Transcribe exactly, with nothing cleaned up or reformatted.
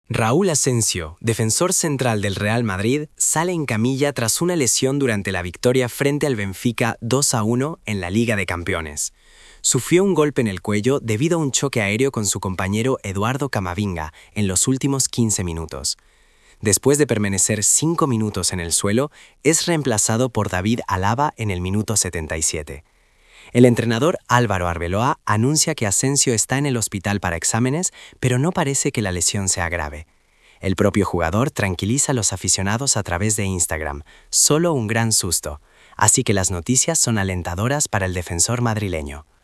Raúl Asensio, defensor central del Real Madrid, sale en camilla tras una lesión durante la victoria frente al Benfica dos a uno en la Liga de Campeones. Sufrió un golpe en el cuello debido a un choque aéreo con su compañero Eduardo Camavinga en los últimos quince minutos. Después de permanecer cinco minutos en el suelo, es reemplazado por David Alaba en el minuto setenta y siete. El entrenador Álvaro Arbeloa anuncia que Asensio está en el hospital para exámenes, pero no parece que la lesión sea grave. El propio jugador tranquiliza a los aficionados a través de Instagram, solo un gran susto, así que las noticias son alentadoras para el defensor madrileño.